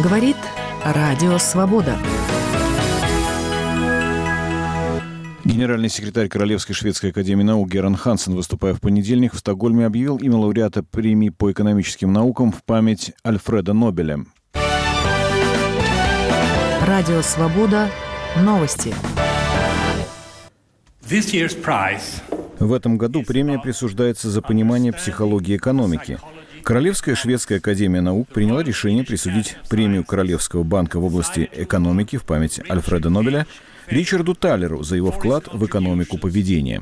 Говорит Радио Свобода. Генеральный секретарь Королевской шведской академии наук Геран Хансен, выступая в понедельник в Стокгольме, объявил имя лауреата премии по экономическим наукам в память Альфреда Нобеля. Радио Свобода. Новости. В этом году премия присуждается за понимание психологии экономики. Королевская шведская академия наук приняла решение присудить премию Королевского банка в области экономики в память Альфреда Нобеля Ричарду Талеру за его вклад в экономику поведения.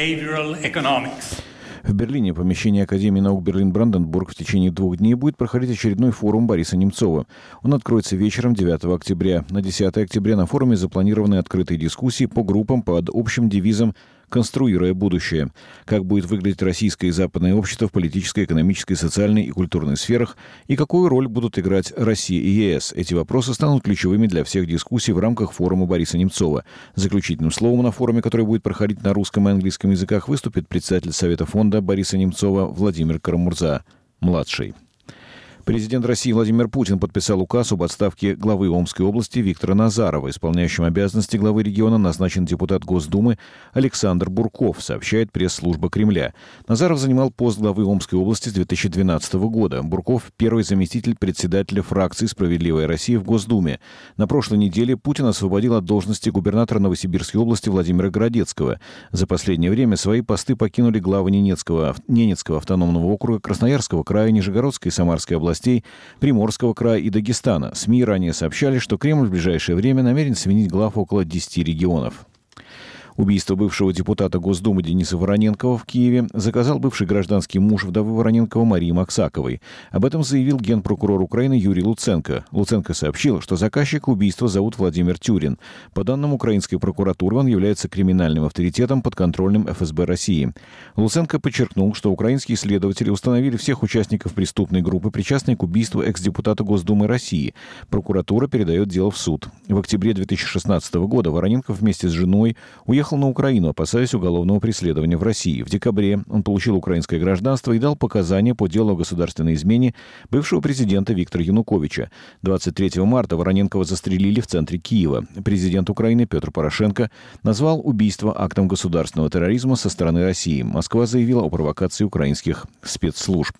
В Берлине, в помещении Академии наук Берлин-Бранденбург, в течение 2 дней будет проходить очередной форум Бориса Немцова. Он откроется вечером 9 октября. На 10 октября на форуме запланированы открытые дискуссии по группам под общим девизом «Конструируя будущее». Как будет выглядеть российское и западное общество в политической, экономической, социальной и культурной сферах, и какую роль будут играть Россия и ЕС. Эти вопросы станут ключевыми для всех дискуссий в рамках форума Бориса Немцова. Заключительным словом на форуме, который будет проходить на русском и английском языках, выступит председатель Совета фонда Бориса Немцова Владимир Карамурза-младший. Президент России Владимир Путин подписал указ об отставке главы Омской области Виктора Назарова. Исполняющим обязанности главы региона назначен депутат Госдумы Александр Бурков, сообщает пресс-служба Кремля. Назаров занимал пост главы Омской области с 2012 года. Бурков – первый заместитель председателя фракции «Справедливая Россия» в Госдуме. На прошлой неделе Путин освободил от должности губернатора Новосибирской области Владимира Городецкого. За последнее время свои посты покинули главы Ненецкого автономного округа, Красноярского края, Нижегородской и Самарской области, Приморского края и Дагестана. СМИ ранее сообщали, что Кремль в ближайшее время намерен сменить глав около 10 регионов. Убийство бывшего депутата Госдумы Дениса Вороненкова в Киеве заказал бывший гражданский муж вдовы Вороненкова Марии Максаковой. Об этом заявил генпрокурор Украины Юрий Луценко. Луценко сообщил, что заказчика убийства зовут Владимир Тюрин. По данным украинской прокуратуры, он является криминальным авторитетом, подконтрольным ФСБ России. Луценко подчеркнул, что украинские следователи установили всех участников преступной группы, причастной к убийству экс-депутата Госдумы России. Прокуратура передает дело в суд. В октябре 2016 года Вороненков вместе с женой уехал на Украину, опасаясь уголовного преследования в России. В декабре он получил украинское гражданство и дал показания по делу о государственной измене бывшего президента Виктора Януковича. 23 марта Вороненкова застрелили в центре Киева. Президент Украины Петр Порошенко назвал убийство актом государственного терроризма со стороны России. Москва заявила о провокации украинских спецслужб.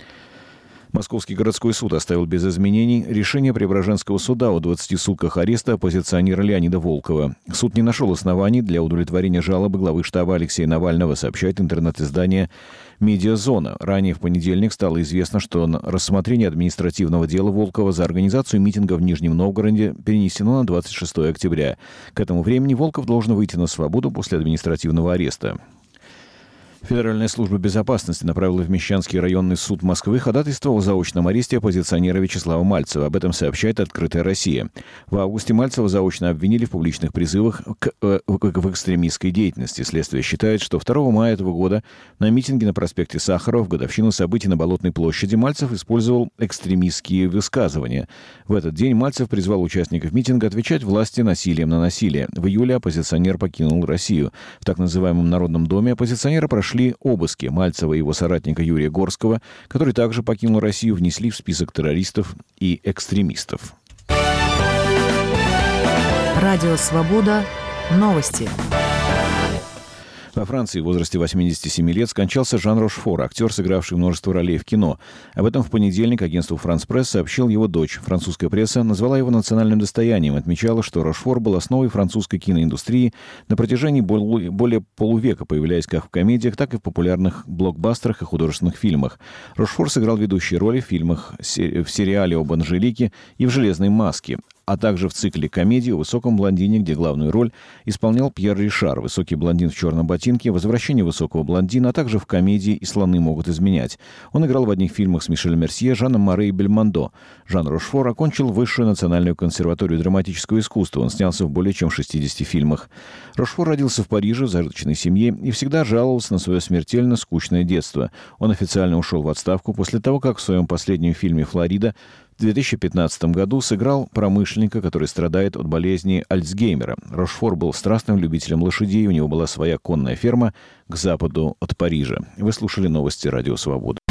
Московский городской суд оставил без изменений решение Преображенского суда о 20 сутках ареста оппозиционера Леонида Волкова. Суд не нашел оснований для удовлетворения жалобы главы штаба Алексея Навального, сообщает интернет-издание «Медиазона». Ранее в понедельник стало известно, что рассмотрение административного дела Волкова за организацию митинга в Нижнем Новгороде перенесено на 26 октября. К этому времени Волков должен выйти на свободу после административного ареста. Федеральная служба безопасности направила в Мещанский районный суд Москвы ходатайство о заочном аресте оппозиционера Вячеслава Мальцева. Об этом сообщает «Открытая Россия». В августе Мальцева заочно обвинили в публичных призывах в экстремистской деятельности. Следствие считает, что 2 мая этого года на митинге на проспекте Сахарова в годовщину событий на Болотной площади Мальцев использовал экстремистские высказывания. В этот день Мальцев призвал участников митинга отвечать власти насилием на насилие. В июле оппозиционер покинул Россию. В так называемом Народном доме оппозиционера прошли обыски. Мальцева и его соратника Юрия Горского, который также покинул Россию, внесли в список террористов и экстремистов. Радио Свобода. Новости. Во Франции в возрасте 87 лет скончался Жан Рошфор, актер, сыгравший множество ролей в кино. Об этом в понедельник агентству «Франс Пресс» сообщил его дочь. Французская пресса назвала его национальным достоянием, отмечала, что Рошфор был основой французской киноиндустрии на протяжении более полувека, появляясь как в комедиях, так и в популярных блокбастерах и художественных фильмах. Рошфор сыграл ведущие роли в фильмах, в сериале об Анжелике и в «Железной маске», а также в цикле комедии о высоком блондине, где главную роль исполнял Пьер Ришар, высокий блондин в черном ботинке, возвращение высокого блондина, а также в комедии «И слоны могут изменять». Он играл в одних фильмах с Мишель Мерсье, Жаном Море и Бельмондо. Жан Рошфор окончил Высшую национальную консерваторию драматического искусства. Он снялся в более чем 60 фильмах. Рошфор родился в Париже в зажиточной семье и всегда жаловался на свое смертельно скучное детство. Он официально ушел в отставку после того, как в своем последнем фильме «Флорида» в 2015 году сыграл промышленника, который страдает от болезни Альцгеймера. Рошфор был страстным любителем лошадей, у него была своя конная ферма к западу от Парижа. Вы слушали новости Радио Свобода.